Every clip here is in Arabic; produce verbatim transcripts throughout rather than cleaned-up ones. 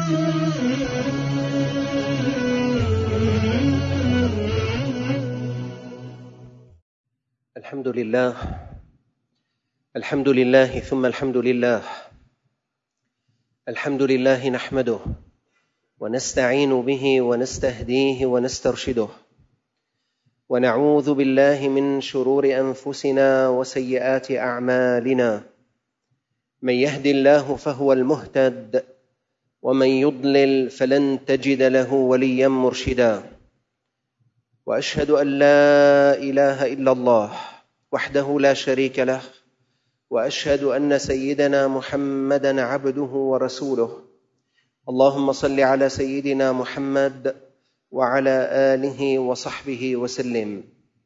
الحمد لله الحمد لله ثم الحمد لله الحمد لله نحمده ونستعين به ونستهديه ونسترشده ونعوذ بالله من شرور أنفسنا وسيئات أعمالنا. من يهد الله فهو المهتد ومن يضلل فلن تجد له وليا مرشدا. وأشهد أن لا إله إلا الله وحده لا شريك له، وأشهد أن سيدنا محمدًا عبده ورسوله. اللهم صل على سيدنا محمد وعلى آله وصحبه وسلم.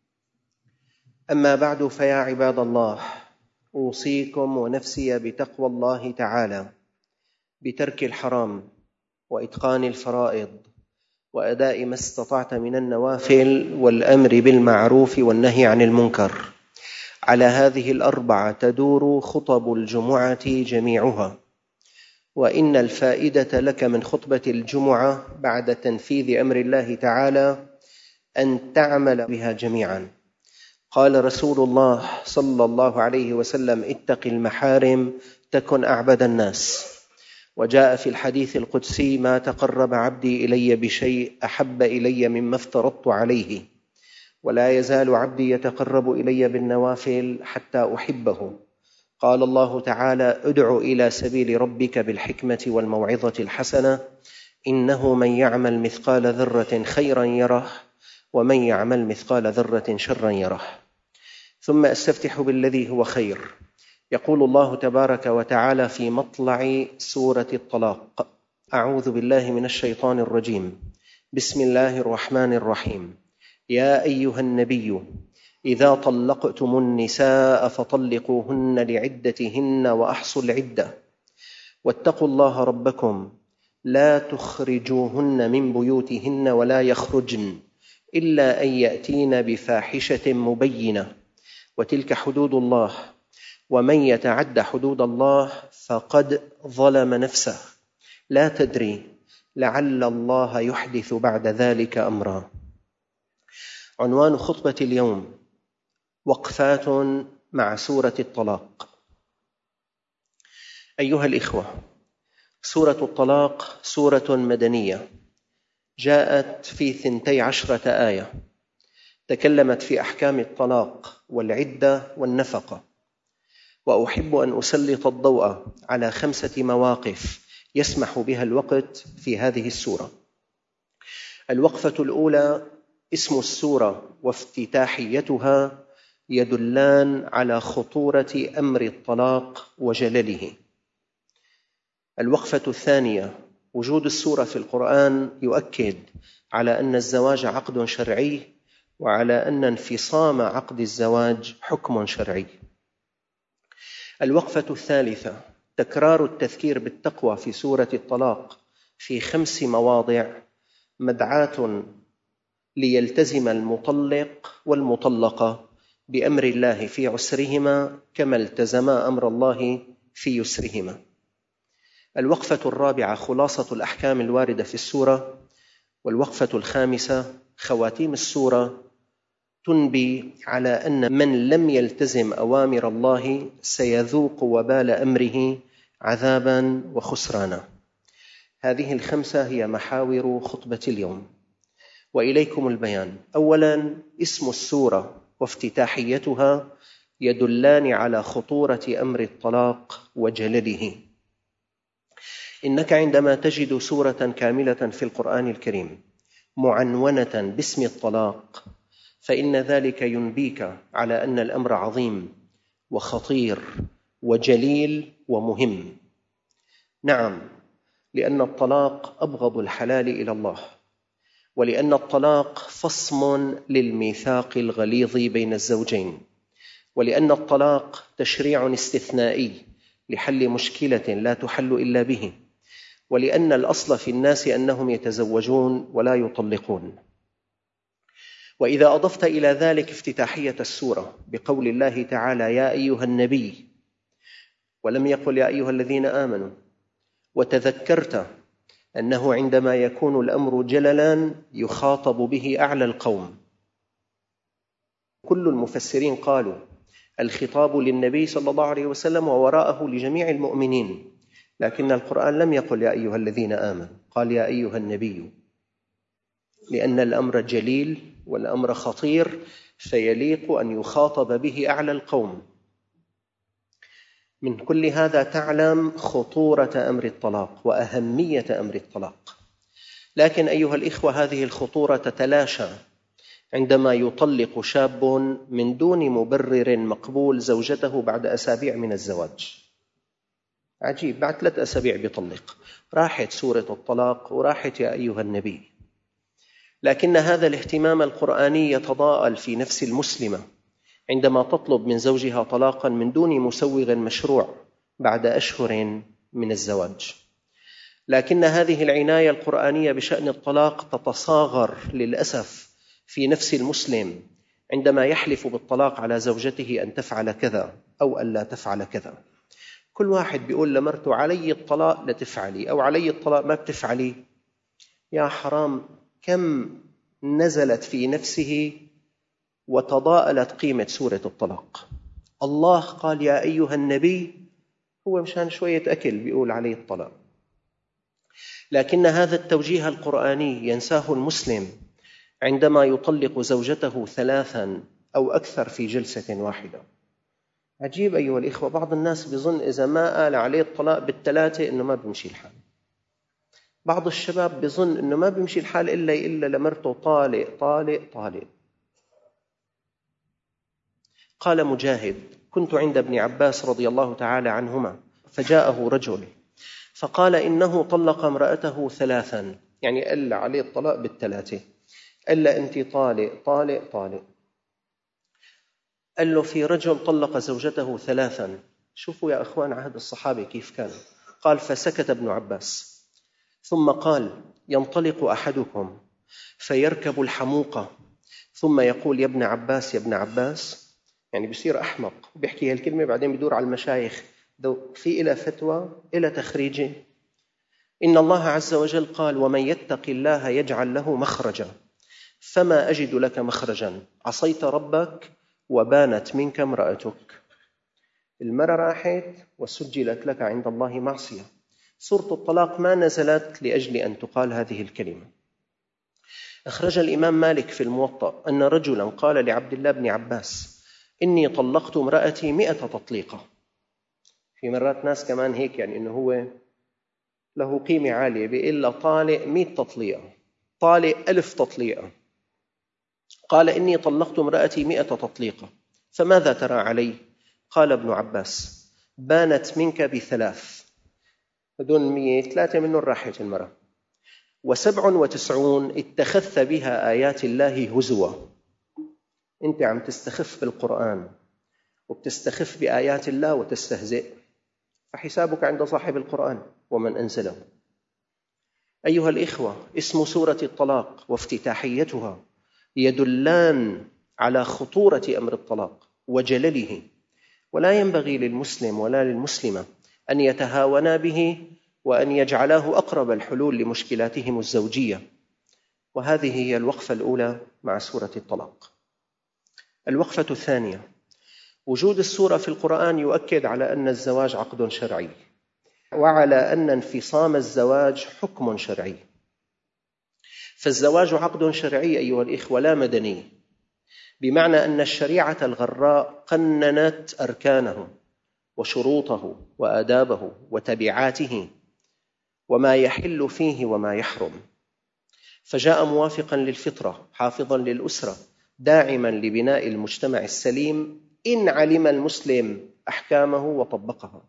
أما بعد، فيا عباد الله، أوصيكم ونفسي بتقوى الله تعالى، بترك الحرام وإتقان الفرائض وأداء ما استطعت من النوافل والأمر بالمعروف والنهي عن المنكر. على هذه الأربعة تدور خطب الجمعة جميعها، وإن الفائدة لك من خطبة الجمعة بعد تنفيذ أمر الله تعالى أن تعمل بها جميعا. قال رسول الله صلى الله عليه وسلم: اتق المحارم تكن أعبد الناس. وجاء في الحديث القدسي: ما تقرب عبدي إلي بشيء أحب إلي مما افترضت عليه، ولا يزال عبدي يتقرب إلي بالنوافل حتى أحبه. قال الله تعالى: ادع إلى سبيل ربك بالحكمة والموعظة الحسنة، إنه من يعمل مثقال ذرة خيرا يره، ومن يعمل مثقال ذرة شرا يره. ثم أستفتح بالذي هو خير. يقول الله تبارك وتعالى في مطلع سورة الطلاق: أعوذ بالله من الشيطان الرجيم. بسم الله الرحمن الرحيم. يا أيها النبي إذا طلقتم النساء فطلقوهن لعدتهن وأحصوا العدة، واتقوا الله ربكم لا تخرجوهن من بيوتهن ولا يخرجن إلا أن يأتين بفاحشة مبينة، وتلك حدود الله، ومن يتعد حدود الله فقد ظلم نفسه، لا تدري لعل الله يحدث بعد ذلك أمرا. عنوان خطبة اليوم: وقفات مع سورة الطلاق. أيها الإخوة، سورة الطلاق سورة مدنية جاءت في ثنتي عشرة آية، تكلمت في أحكام الطلاق والعدة والنفقة. وأحب أن أسلط الضوء على خمسة مواقف يسمح بها الوقت في هذه السورة. الوقفة الأولى: اسم السورة وافتتاحيتها يدلان على خطورة أمر الطلاق وجلله. الوقفة الثانية: وجود السورة في القرآن يؤكد على أن الزواج عقد شرعي، وعلى أن انفصام عقد الزواج حكم شرعي. الوقفة الثالثة: تكرار التذكير بالتقوى في سورة الطلاق في خمس مواضع مدعاة ليلتزم المطلق والمطلقة بأمر الله في عسرهما كما التزما أمر الله في يسرهما. الوقفة الرابعة: خلاصة الأحكام الواردة في السورة. والوقفة الخامسة: خواتيم السورة تنبي على أن من لم يلتزم أوامر الله سيذوق وبال أمره عذابا وخسرانا. هذه الخمسة هي محاور خطبة اليوم، وإليكم البيان. أولا، اسم السورة وافتتاحيتها يدلان على خطورة أمر الطلاق وجلله. إنك عندما تجد سورة كاملة في القرآن الكريم معنونة باسم الطلاق، فإن ذلك ينبيك على أن الأمر عظيم وخطير وجليل ومهم. نعم، لأن الطلاق أبغض الحلال إلى الله، ولأن الطلاق فصم للميثاق الغليظ بين الزوجين، ولأن الطلاق تشريع استثنائي لحل مشكلة لا تحل إلا به، ولأن الأصل في الناس أنهم يتزوجون ولا يطلقون. وإذا أضفت إلى ذلك افتتاحية السورة بقول الله تعالى: يا أيها النبي، ولم يقل يا أيها الذين آمنوا، وتذكرت أنه عندما يكون الأمر جللا يخاطب به أعلى القوم. كل المفسرين قالوا الخطاب للنبي صلى الله عليه وسلم ووراءه لجميع المؤمنين، لكن القرآن لم يقل يا أيها الذين آمنوا، قال يا أيها النبي، لأن الأمر جليل والأمر خطير، فيليق أن يخاطب به أعلى القوم. من كل هذا تعلم خطورة أمر الطلاق وأهمية أمر الطلاق. لكن أيها الإخوة، هذه الخطورة تتلاشى عندما يطلق شاب من دون مبرر مقبول زوجته بعد أسابيع من الزواج. عجيب، بعد ثلاث أسابيع بيطلق، راحت سورة الطلاق وراحت يا أيها النبي. لكن هذا الاهتمام القرآني يتضاءل في نفس المسلمة عندما تطلب من زوجها طلاقا من دون مسوغ مشروع بعد أشهر من الزواج. لكن هذه العناية القرآنية بشأن الطلاق تتصاغر للأسف في نفس المسلم عندما يحلف بالطلاق على زوجته أن تفعل كذا أو أن لا تفعل كذا. كل واحد بيقول لمرته علي الطلاق لا تفعلي، أو علي الطلاق ما بتفعلي. يا حرام، كم نزلت في نفسه وتضاءلت قيمة سورة الطلاق. الله قال يا أيها النبي، هو مشان شوية أكل بيقول عليه الطلاق. لكن هذا التوجيه القرآني ينساه المسلم عندما يطلق زوجته ثلاثا أو أكثر في جلسة واحدة. عجيب أيها الإخوة، بعض الناس بيظن إذا ما قال عليه الطلاق بالثلاثة إنه ما بيمشي الحال. بعض الشباب بيظن إنه ما بيمشي الحال إلا إلا لمرته طالق طالق طالق. قال مجاهد: كنت عند ابن عباس رضي الله تعالى عنهما، فجاءه رجل فقال إنه طلق امرأته ثلاثا، يعني قال عليه الطلاق بالثلاثة، قال له أنت طالق طالق طالق. قال له في رجل طلق زوجته ثلاثا. شوفوا يا أخوان عهد الصحابة كيف كان. قال: فسكت ابن عباس، ثم قال: ينطلق أحدكم فيركب الحموقة ثم يقول يا ابن عباس يا ابن عباس، يعني بيصير أحمق وبيحكي هالكلمة، بعدين بدور على المشايخ في إلى فتوى إلى تخريجه. إن الله عز وجل قال: ومن يتق الله يجعل له مخرجا فما أجد لك مخرجا عصيت ربك وبانت منك امرأتك. المرأة راحت وسجلت لك عند الله معصية. سورة الطلاق ما نزلت لأجل أن تقال هذه الكلمة. أخرج الإمام مالك في الموطأ أن رجلا قال لعبد الله بن عباس: إني طلقت امرأتي مئة تطليقة. في مرات ناس كمان هيك، يعني إنه هو له قيمة عالية، بيقول له طالق مئة تطليقة، طالق ألف تطليقة. قال: إني طلقت امرأتي مئة تطليقة، فماذا ترى علي؟ قال ابن عباس: بانت منك بثلاث، هذول مئة ثلاثة منهم راحت المرأة، وسبع وتسعون اتخذت بها آيات الله هزوا. أنت عم تستخف بالقرآن وبتستخف بآيات الله وتستهزئ، فحسابك عند صاحب القرآن ومن أنزله. أيها الإخوة، اسم سورة الطلاق وافتتاحيتها يدلان على خطورة أمر الطلاق وجلله، ولا ينبغي للمسلم ولا للمسلمة أن يتهاونا به وأن يجعلاه أقرب الحلول لمشكلاتهم الزوجية. وهذه هي الوقفة الأولى مع سورة الطلاق. الوقفة الثانية: وجود السورة في القرآن يؤكد على أن الزواج عقد شرعي، وعلى أن انفصام الزواج حكم شرعي. فالزواج عقد شرعي أيها الإخوة لا مدني، بمعنى أن الشريعة الغراء قننت أركانه وشروطه وآدابه وتبعاته وما يحل فيه وما يحرم، فجاء موافقا للفطرة، حافظا للأسرة، داعما لبناء المجتمع السليم إن علم المسلم أحكامه وطبقها.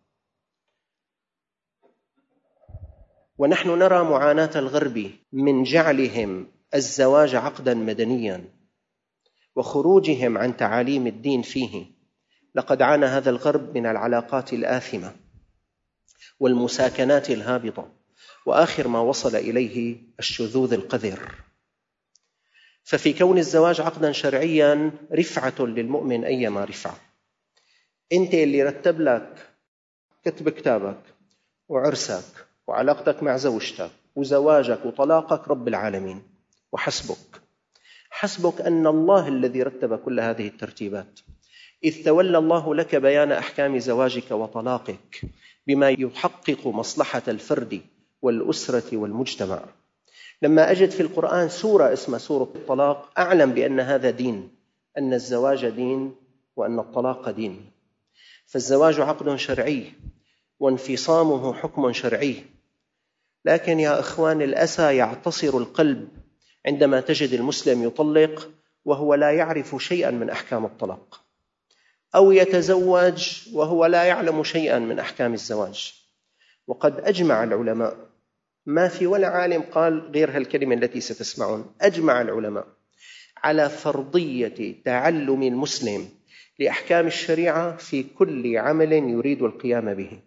ونحن نرى معاناة الغرب من جعلهم الزواج عقدا مدنيا وخروجهم عن تعاليم الدين فيه. لقد عانى هذا الغرب من العلاقات الآثمة والمساكنات الهابطة، وآخر ما وصل إليه الشذوذ القذر. ففي كون الزواج عقدا شرعيا رفعة للمؤمن أيما رفعة. أنت اللي رتب لك كتب كتابك وعرسك وعلاقتك مع زوجتك وزواجك وطلاقك رب العالمين وحسبك. حسبك أن الله الذي رتب كل هذه الترتيبات، إذ تولى الله لك بيان أحكام زواجك وطلاقك بما يحقق مصلحة الفرد والأسرة والمجتمع. لما أجد في القرآن سورة اسمها سورة الطلاق أعلم بأن هذا دين، أن الزواج دين وأن الطلاق دين. فالزواج عقد شرعي وانفصامه حكم شرعي. لكن يا إخوان، الأسى يعتصر القلب عندما تجد المسلم يطلق وهو لا يعرف شيئا من أحكام الطلاق، أو يتزوج وهو لا يعلم شيئا من أحكام الزواج. وقد أجمع العلماء، ما في ولا عالم قال غير هالكلمة التي ستسمعون، أجمع العلماء على فرضية تعلم المسلم لأحكام الشريعة في كل عمل يريد القيام به.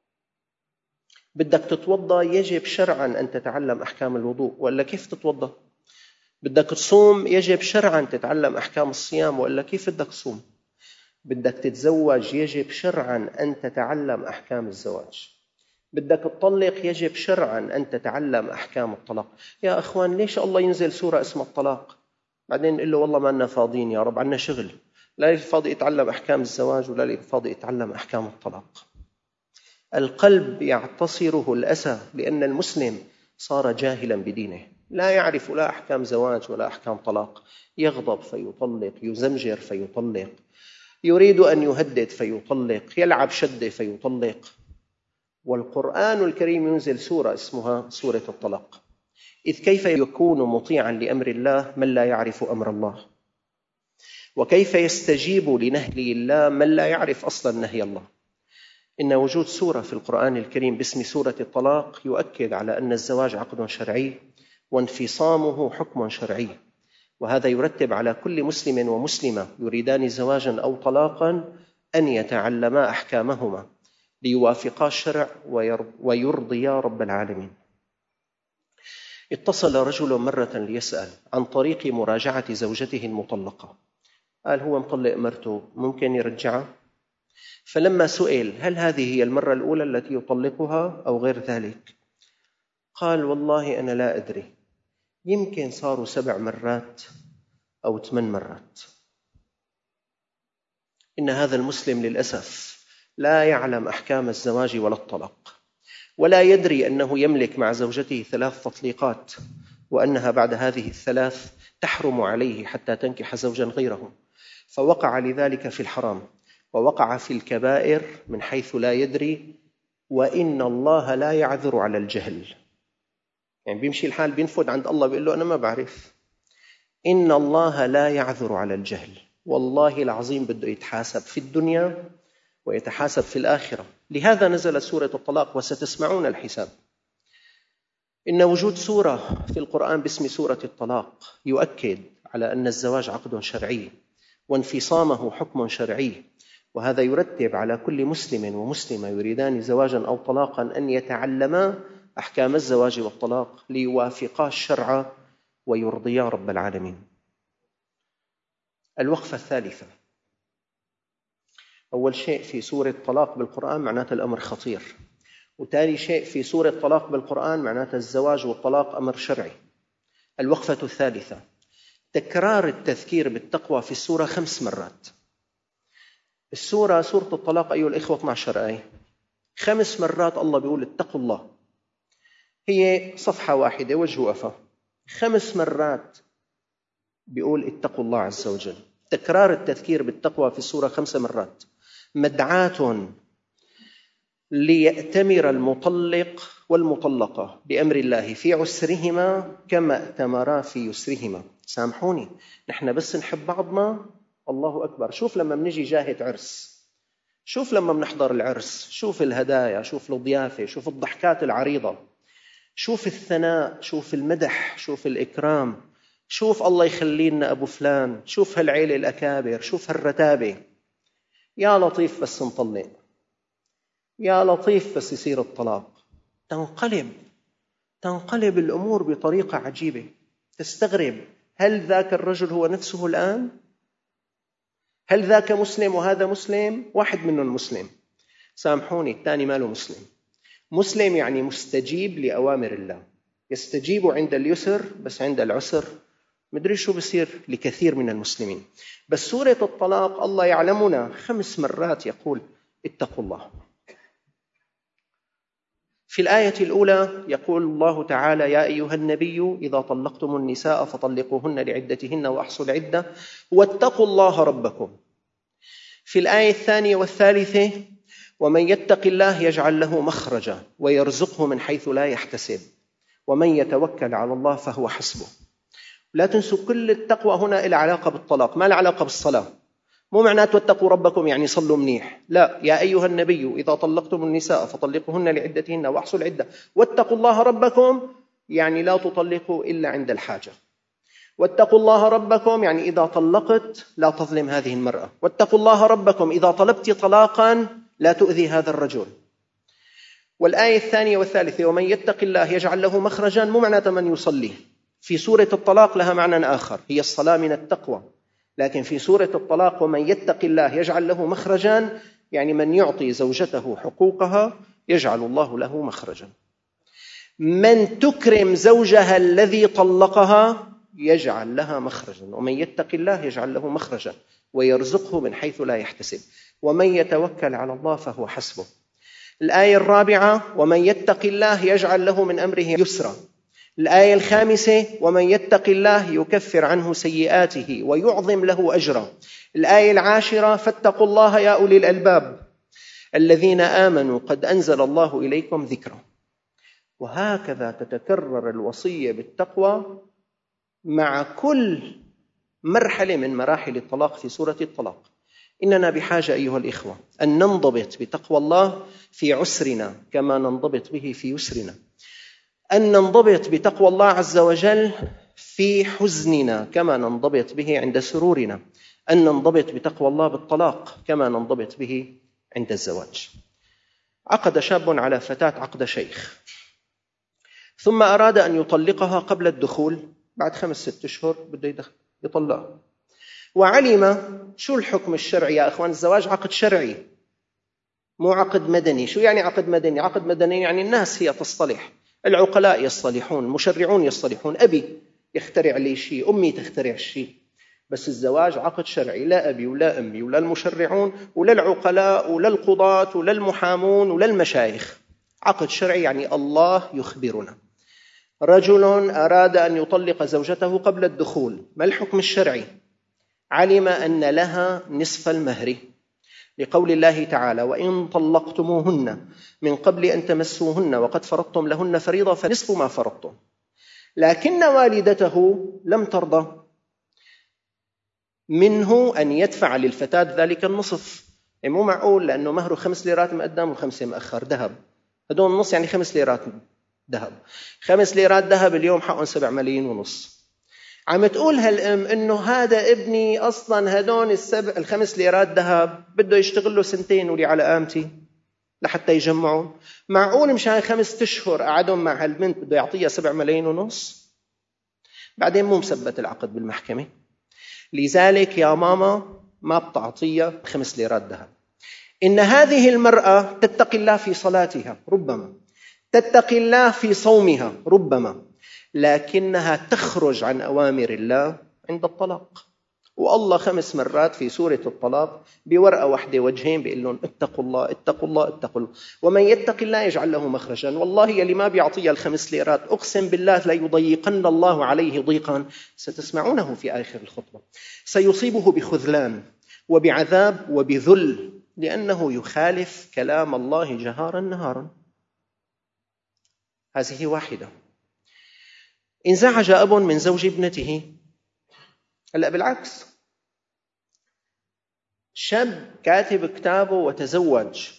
بدك تتوضأ يجب شرعا أن تتعلم أحكام الوضوء، ولا كيف تتوضأ؟ بدك تصوم يجب شرعا تتعلم أحكام الصيام، ولا كيف بدك تصوم؟ بدك تتزوج يجب شرعا أن تتعلم أحكام الزواج. بدك تطلق يجب شرعا أن تتعلم أحكام الطلاق. يا أخوان، ليش الله ينزل سورة اسمها الطلاق بعدين نقول له والله ما لنا فاضيين يا رب، عنا شغل، لا فاضي يتعلم أحكام الزواج ولا فاضي يتعلم أحكام الطلاق؟ القلب يعتصره الأسى لأن المسلم صار جاهلا بدينه، لا يعرف لا أحكام زواج ولا أحكام طلاق، يغضب فيطلق، يزمجر فيطلق، يريد أن يهدد فيطلق، يلعب شدة فيطلق. والقرآن الكريم ينزل سورة اسمها سورة الطلاق، إذ كيف يكون مطيعا لأمر الله من لا يعرف أمر الله، وكيف يستجيب لنهي الله من لا يعرف أصلا نهي الله. إن وجود سورة في القرآن الكريم باسم سورة الطلاق يؤكد على أن الزواج عقد شرعي وانفصامه حكم شرعي، وهذا يرتب على كل مسلم ومسلمة يريدان زواجا أو طلاقا أن يتعلما أحكامهما ليوافقا الشرع ويرضيا رب العالمين. اتصل رجل مرة ليسأل عن طريق مراجعة زوجته المطلقة، قال هو مطلق مرته ممكن يرجعها؟ فلما سئل هل هذه هي المرة الأولى التي يطلقها أو غير ذلك، قال والله أنا لا أدري، يمكن صاروا سبع مرات أو ثمان مرات. إن هذا المسلم للأسف لا يعلم أحكام الزواج ولا الطلاق، ولا يدري أنه يملك مع زوجته ثلاث تطليقات، وأنها بعد هذه الثلاث تحرم عليه حتى تنكح زوجا غيره، فوقع لذلك في الحرام ووقع في الكبائر من حيث لا يدري. وإن الله لا يعذر على الجهل، يعني بيمشي الحال بينفذ عند الله بيقول له أنا ما بعرف. إن الله لا يعذر على الجهل، والله العظيم بده يتحاسب في الدنيا ويتحاسب في الآخرة. لهذا نزل سورة الطلاق وستسمعون الحساب. إن وجود سورة في القرآن باسم سورة الطلاق يؤكد على أن الزواج عقد شرعي وانفصامه حكم شرعي، وهذا يرتب على كل مسلم ومسلمة يريدان زواجا أو طلاقا أن يتعلما أحكام الزواج والطلاق ليوافقا الشرع ويرضيا رب العالمين. الوقفة الثالثة، أول شيء في سورة الطلاق بالقرآن معناته الأمر خطير، وتالي شيء في سورة الطلاق بالقرآن معناته الزواج والطلاق أمر شرعي. الوقفة الثالثة، تكرار التذكير بالتقوى في السورة خمس مرات. السورة سورة الطلاق أيها الإخوة اثنتي عشرة آية، خمس مرات الله بيقول اتقوا الله، هي صفحة واحدة وجه وقفة، خمس مرات بيقول اتقوا الله عز وجل. تكرار التذكير بالتقوى في السورة خمس مرات مدعاة ليأتمر المطلق والمطلقة بأمر الله في عسرهما كما ائتمرا في يسرهما. سامحوني، نحن بس نحب بعضنا الله أكبر. شوف لما منجي جاهة عرس، شوف لما منحضر العرس، شوف الهدايا، شوف الضيافة، شوف الضحكات العريضة، شوف الثناء، شوف المدح، شوف الإكرام، شوف الله يخلي لنا أبو فلان، شوف هالعيلة الأكابر، شوف هالرتابة. يا لطيف بس نطلق، يا لطيف بس يصير الطلاق، تنقلب تنقلب الأمور بطريقة عجيبة. تستغرب، هل ذاك الرجل هو نفسه الآن؟ هل ذاك مسلم وهذا مسلم؟ واحد منهم مسلم، سامحوني، الثاني ماله مسلم. مسلم يعني مستجيب لأوامر الله، يستجيب عند اليسر، بس عند العسر مدري شو بصير لكثير من المسلمين. بس سورة الطلاق الله يعلمنا خمس مرات يقول اتقوا الله. في الآية الأولى يقول الله تعالى: يا أيها النبي إذا طلقتم النساء فطلقوهن لعدتهن وأحصوا العدة واتقوا الله ربكم. في الآية الثانية والثالثة: ومن يتق الله يجعل له مخرجا ويرزقه من حيث لا يحتسب ومن يتوكل على الله فهو حسبه. لا تنسوا كل التقوى هنا إلى علاقة بالطلاق، ما له علاقة بالصلاة. مو معناته واتقوا ربكم يعني صلوا منيح، لا. يا أيها النبي إذا طلقتم النساء فطلقوهن لعدتهن وأحصوا العدة واتقوا الله ربكم يعني لا تطلقوا إلا عند الحاجة. واتقوا الله ربكم يعني إذا طلقت لا تظلم هذه المرأة. واتقوا الله ربكم إذا طلبت طلاقا لا تؤذي هذا الرجل. والآية الثانية والثالثة: ومن يتق الله يجعل له مخرجا، مو معناته من يصلي. في سورة الطلاق لها معنى آخر، هي الصلاة من التقوى. لكن في سورة الطلاق: ومن يتق الله يجعل له مخرجا يعني من يعطي زوجته حقوقها يجعل الله له مخرجا. من تكرم زوجها الذي طلقها يجعل لها مخرجا. ومن يتق الله يجعل له مخرجا ويرزقه من حيث لا يحتسب ومن يتوكل على الله فهو حسبه. الآية الرابعة: ومن يتق الله يجعل له من أمره يسرا. الآية الخامسة: ومن يتق الله يكفر عنه سيئاته ويعظم له أجرا. الآية العاشرة: فاتقوا الله يا أولي الألباب الذين آمنوا قد أنزل الله إليكم ذكرا. وهكذا تتكرر الوصية بالتقوى مع كل مرحلة من مراحل الطلاق في سورة الطلاق. إننا بحاجة أيها الإخوة أن ننضبط بتقوى الله في عسرنا كما ننضبط به في يسرنا، أن ننضبط بتقوى الله عز وجل في حزننا كما ننضبط به عند سرورنا، أن ننضبط بتقوى الله بالطلاق كما ننضبط به عند الزواج. عقد شاب على فتاة عقد شيخ، ثم أراد أن يطلقها قبل الدخول. بعد خمس ست أشهر بده يطلقها، وعلم شو الحكم الشرعي يا أخوان. الزواج عقد شرعي مو عقد مدني. شو يعني عقد مدني؟ عقد مدني يعني الناس هي تصطلح، العقلاء يصطلحون، المشرعون يصطلحون، أبي يخترع لي شيء، أمي تخترع شيء. بس الزواج عقد شرعي، لا أبي ولا أمي ولا المشرعون ولا العقلاء ولا القضاة ولا المحامون ولا المشايخ. عقد شرعي يعني الله يخبرنا. رجل أراد أن يطلق زوجته قبل الدخول، ما الحكم الشرعي؟ علم أن لها نصف المهر لقول الله تعالى: وإن طلقتموهن من قبل أن تمسوهن وقد فرضتم لهن فريضة فنصف ما فرضتم. لكن والدته لم ترضى منه أن يدفع للفتاة ذلك النصف. يعني مو معقول لأنه مهره خمس ليرات مقدم وخمسة مؤخر ذهب، هدول النص يعني خمس ليرات ذهب. خمس ليرات ذهب اليوم حقهم سبع ملايين ونص. عم تقول هالأم إنه هذا ابني أصلاً هدون السبع الخمس ليرات ذهب بده يشتغل له سنتين ولي على قامتي لحتى يجمعون. معقول مشان خمس أشهر قعدهم مع هالبنت بده يعطيها سبع ملايين ونص؟ بعدين مو مثبت العقد بالمحكمة، لذلك يا ماما ما بتعطيها خمس ليرات ذهب. إن هذه المرأة تتقي الله في صلاتها ربما، تتقي الله في صومها ربما، لكنها تخرج عن أوامر الله عند الطلاق. والله خمس مرات في سورة الطلاق بورقة واحدة وجهين بيقول لهم اتقوا الله اتقوا الله اتقوا الله. ومن يتق الله يجعل له مخرجا. والله يلي ما بيعطيها الخمس ليرات أقسم بالله لا يضيقن الله عليه ضيقا ستسمعونه في آخر الخطبة. سيصيبه بخذلان وبعذاب وبذل لأنه يخالف كلام الله جهارا نهارا. هذه واحدة. انزعج أب من زوج ابنته. هلأ بالعكس، شاب كاتب كتابه وتزوج،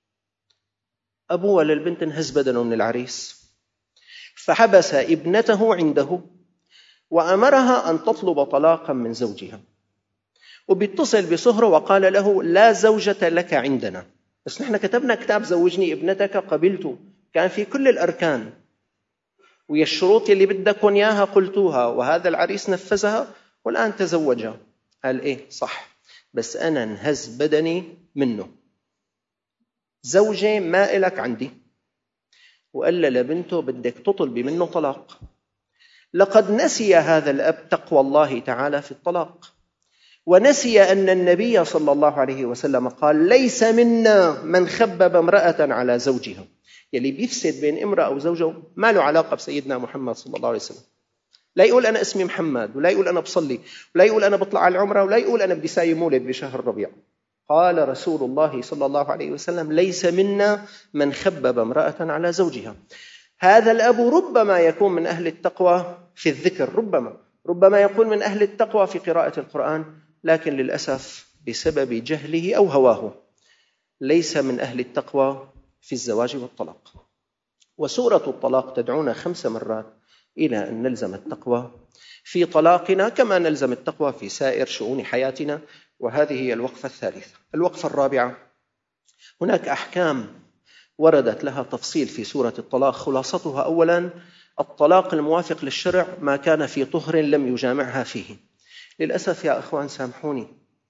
أبوه للبنت انهز بدنه من العريس، فحبس ابنته عنده وأمرها أن تطلب طلاقا من زوجها، وبيتصل بصهره وقال له لا زوجة لك عندنا، بس نحن كتبنا كتاب زوجني ابنتك قبلته، كان في كل الأركان ويا الشروط اللي بدكم إياها قلتوها وهذا العريس نفذها والآن تزوجها. قال إيه صح، بس أنا انهز بدني منه، زوجي ما إلك عندي، وقال لبنته بدك تطلبي منه طلاق. لقد نسي هذا الأب تقوى الله تعالى في الطلاق، ونسي أن النبي صلى الله عليه وسلم قال: ليس منا من خبب امرأة على زوجها. يلي بيفسد بين امرأة وزوجه ما له علاقة بسيدنا محمد صلى الله عليه وسلم. لا يقول أنا اسمي محمد، ولا يقول أنا بصلي، ولا يقول أنا بطلع على العمرة، ولا يقول أنا بدي ساي مولد بشهر الربيع. قال رسول الله صلى الله عليه وسلم: ليس منا من خبب امرأة على زوجها. هذا الأب ربما يكون من أهل التقوى في الذكر، ربما ربما يكون من أهل التقوى في قراءة القرآن، لكن للأسف بسبب جهله أو هواه ليس من أهل التقوى في الزواج والطلاق. وسورة الطلاق تدعونا خمس مرات إلى أن نلزم التقوى في طلاقنا كما نلزم التقوى في سائر شؤون حياتنا. وهذه هي الوقفة الثالثة. الوقفة الرابعة: هناك أحكام وردت لها تفصيل في سورة الطلاق. خلاصتها: أولاً، الطلاق الموافق للشرع ما كان في طهر لم يجامعها فيه. للأسف يا أخوان سامحوني،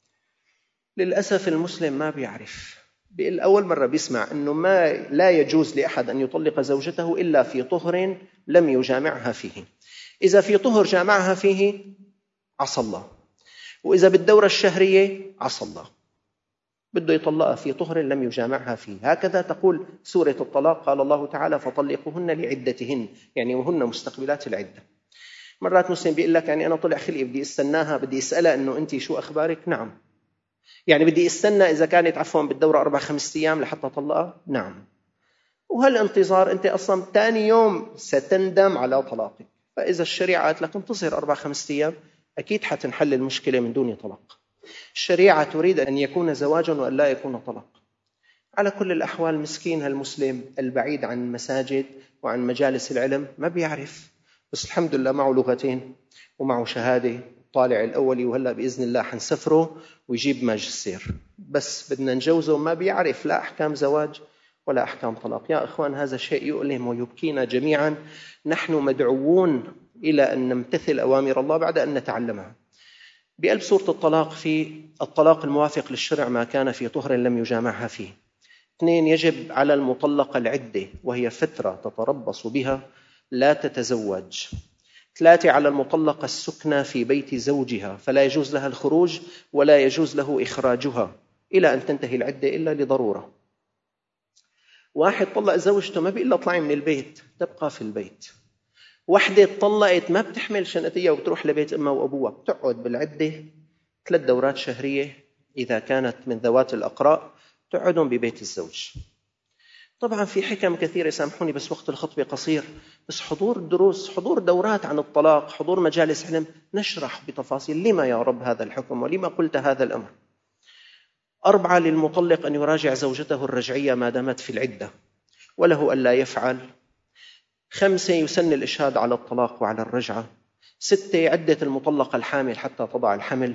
للأسف المسلم ما بيعرف، بالأول مرة بيسمع أنه ما لا يجوز لأحد أن يطلق زوجته إلا في طهر لم يجامعها فيه. إذا في طهر جامعها فيه عصى الله، وإذا بالدورة الشهرية عصى الله، بده يطلقها في طهر لم يجامعها فيه. هكذا تقول سورة الطلاق. قال الله تعالى: فطلقوهن لعدتهن، يعني وهن مستقبلات العدة. مرات مسلم بيقول لك يعني أنا طلع خلقي بدي استناها، بدي أسألها أنه أنت شو أخبارك؟ نعم. يعني بدي استنى إذا كانت عفوا بالدورة أربع خمسة أيام لحتى طلقها؟ نعم. وهالانتظار أنت أصلا تاني يوم ستندم على طلاقك. فإذا الشريعة قالت لك انتظر أربع خمسة أيام، أكيد حتنحل المشكلة من دون طلاق. الشريعة تريد أن يكون زواجا وأن لا يكون طلاق. على كل الأحوال مسكين هالمسلم البعيد عن المساجد وعن مجالس العلم ما بيعرف، بس الحمد لله معه لغتين ومعه شهادة طالع الأولي، وهلأ بإذن الله حنسفره ويجيب ماجستير، بس بدنا نجوزه ما بيعرف لا أحكام زواج ولا أحكام طلاق. يا أخوان هذا شيء يؤلم ويبكينا جميعا. نحن مدعوون إلى أن نمتثل أوامر الله بعد أن نتعلمها. بقلب سورة الطلاق في الطلاق الموافق للشرع ما كان في طهر لم يجامعها فيه. اثنين: يجب على المطلقة العدة، وهي فترة تتربص بها لا تتزوج. ثلاثة: على المطلقة السكنة في بيت زوجها، فلا يجوز لها الخروج ولا يجوز له إخراجها إلى أن تنتهي العدة إلا لضرورة. واحد طلق زوجته ما بيقول له اطلعي من البيت، تبقى في البيت. وحدة طلقت ما بتحمل شنطتها وبتروح لبيت أمها وأبوها، بتقعد بالعدة ثلاث دورات شهرية إذا كانت من ذوات الأقراء، تقعدهم ببيت الزوج. طبعا في حكم كثيرة، سامحوني بس وقت الخطبة قصير، بس حضور دروس، حضور دورات عن الطلاق، حضور مجالس علم، نشرح بتفاصيل لما يا رب هذا الحكم ولما قلت هذا الأمر. أربعة: للمطلق أن يراجع زوجته الرجعية ما دامت في العدة، وله ألا يفعل. خمسة: يسن الإشهاد على الطلاق وعلى الرجعة. ستة: عدة المطلقة الحامل حتى تضع الحمل.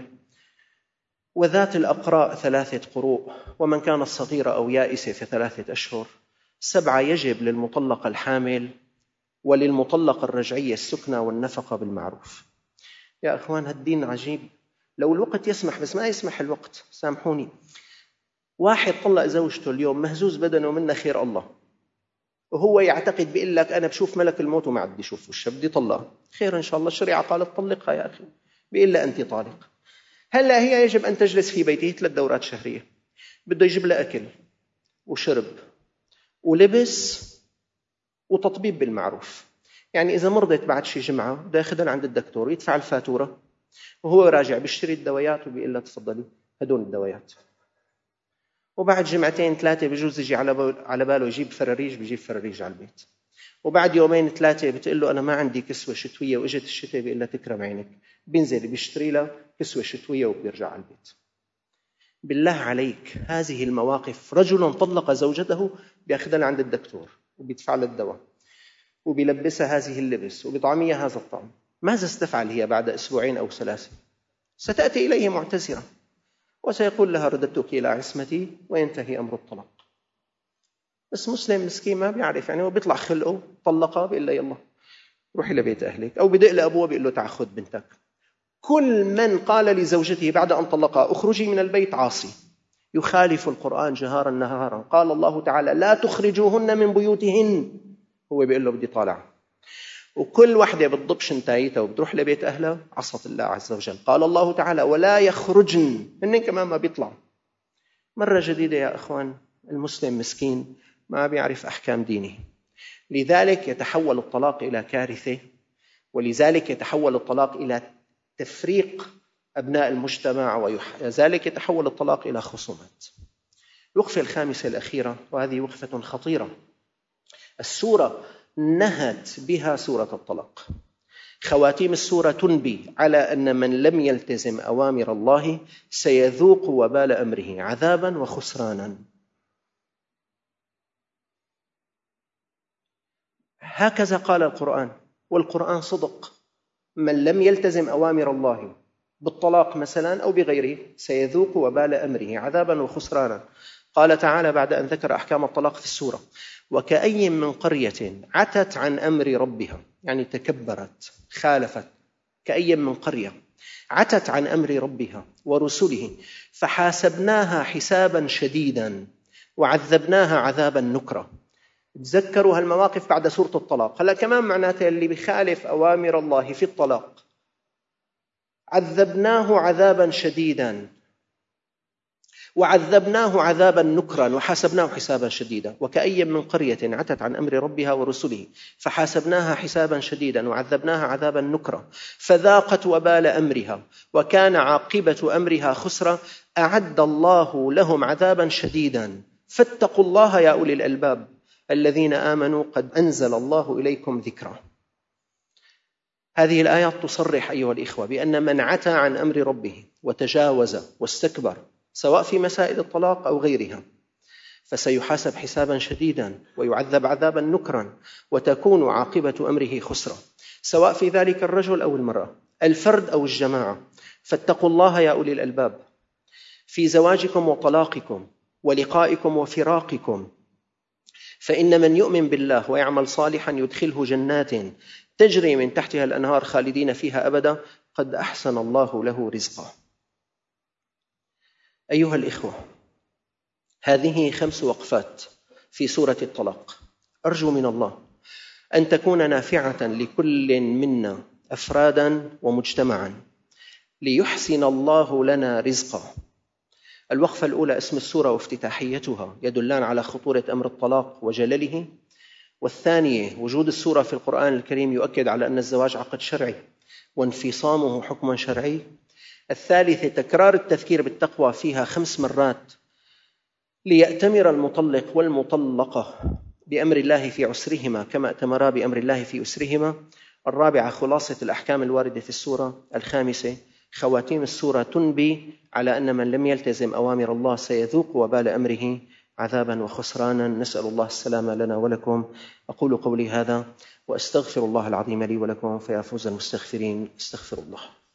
وذات الأقراء ثلاثة قروء، ومن كان الصغير أو يائسة في ثلاثة أشهر. سبعة: يجب للمطلقة الحامل وللمطلقة الرجعية السكنة والنفقة بالمعروف. يا أخوان هالدين عجيب، لو الوقت يسمح، بس ما يسمح الوقت، سامحوني. واحد طلق زوجته اليوم مهزوز بدنه منه خير الله، وهو يعتقد بيقول لك أنا بشوف ملك الموت وما عندي شوف وش بدي طلقها. خير إن شاء الله، الشريعة قالت طلقها يا أخي، بيقول لها أنت طالق. هلا هي يجب أن تجلس في بيته ثلاث دورات شهرية، بده يجيب لها أكل وشرب ولبس وتطبيب بالمعروف. يعني إذا مرضت بعد شي جمعة بده ياخذها عند الدكتور يدفع الفاتورة، وهو راجع بيشتري الدويات وبيقول لها تفضلي هدول الدويات. وبعد جمعتين ثلاثة بجوز يجي على باله يجيب فراريج، بيجيب فراريج على البيت. وبعد يومين ثلاثة بتقول له أنا ما عندي كسوة شتوية وإجت الشتاء، بيقول لها تكرم عينك، بينزل بيشتري لها كسوة شتوية وبيرجع على البيت. بالله عليك هذه المواقف، رجل طلق زوجته بيأخذها عند الدكتور وبيدفع لها الدواء وبيلبسها هذه اللبس وبيطعميها هذا الطعم، ماذا ستفعل هي بعد أسبوعين أو ثلاثة؟ ستأتي إليه معتذرة وسيقول لها رددتك إلى عصمتي وينتهي أمر الطلاق. بس مسلم مسكين ما بيعرف، يعني هو بيطلع خلقه طلقها بيقول له يلا روحي لبيت أهلك، أو بدق لأبوه بيقول له تعال خذ بنتك. كل من قال لزوجته بعد أن طلقها أخرجي من البيت عاصي، يخالف القرآن جهارا نهارا. قال الله تعالى لا تخرجوهن من بيوتهن هو بيقول له بدي طالع، وكل وحدة بتضب شنتايتها وبتروح لبيت أهلها عصت الله عز وجل. قال الله تعالى ولا يخرجن، هن كمان ما بيطلعوا. مرة جديدة يا أخوان، المسلم مسكين ما بيعرف أحكام دينه، لذلك يتحول الطلاق إلى كارثة، ولذلك يتحول الطلاق إلى تفريق أبناء المجتمع، ولذلك يتحول الطلاق إلى خصومات. الوقفة الخامسة الأخيرة، وهذه وقفة خطيرة، السورة نهت بها سورة الطلاق. خواتيم السورة تنبي على أن من لم يلتزم أوامر الله سيذوق وبال أمره عذابا وخسرانا. هكذا قال القرآن، والقرآن صدق. من لم يلتزم أوامر الله بالطلاق مثلا أو بغيره سيذوق وبال أمره عذابا وخسرانا. قال تعالى بعد أن ذكر أحكام الطلاق في السورة: وكأي من قرية عتت عن أمر ربها، يعني تكبرت خالفت، كأي من قرية عتت عن أمر ربها ورسله فحاسبناها حسابا شديدا وعذبناها عذابا نكرا. تذكروا هالمواقف بعد سورة الطلاق. هلا كمان معناته اللي بيخالف أوامر الله في الطلاق عذبناه عذابا شديدا وعذبناه عذابا نكرا وحاسبناه حسابا شديدا. وكأي من قرية عتت عن أمر ربها ورسله فحاسبناها حسابا شديدا وعذبناها عذابا نكرا فذاقت وبال أمرها وكان عاقبة أمرها خسرا أعد الله لهم عذابا شديدا فاتقوا الله يا أولي الألباب الذين آمنوا قد أنزل الله إليكم ذكرا. هذه الآيات تصرح أيها الإخوة بأن من عتى عن أمر ربه وتجاوز واستكبر سواء في مسائل الطلاق أو غيرها فسيحاسب حسابا شديدا ويعذب عذابا نكرا وتكون عاقبة أمره خسرا، سواء في ذلك الرجل أو المرأة، الفرد أو الجماعة. فاتقوا الله يا أولي الألباب في زواجكم وطلاقكم ولقائكم وفراقكم، فإن من يؤمن بالله ويعمل صالحا يدخله جنات تجري من تحتها الأنهار خالدين فيها أبدا قد أحسن الله له رزقا. أيها الإخوة، هذه خمس وقفات في سورة الطلاق، أرجو من الله أن تكون نافعة لكل منا أفرادا ومجتمعا ليحسن الله لنا رزقا. الوقفة الأولى اسم السورة وافتتاحيتها يدلان على خطورة أمر الطلاق وجلله، والثانية وجود السورة في القرآن الكريم يؤكد على أن الزواج عقد شرعي وانفصامه حكما شرعي. الثالثة تكرار التذكير بالتقوى فيها خمس مرات ليأتمر المطلق والمطلقة بأمر الله في عسرهما كما أتمرا بأمر الله في أسرهما. الرابعة خلاصة الأحكام الواردة في السورة. الخامسة خواتيم السورة تنبي على أن من لم يلتزم أوامر الله سيذوق وبال أمره عذابا وخسرانا. نسأل الله السلامة لنا ولكم. أقول قولي هذا وأستغفر الله العظيم لي ولكم فيا فوز المستغفرين. استغفر الله.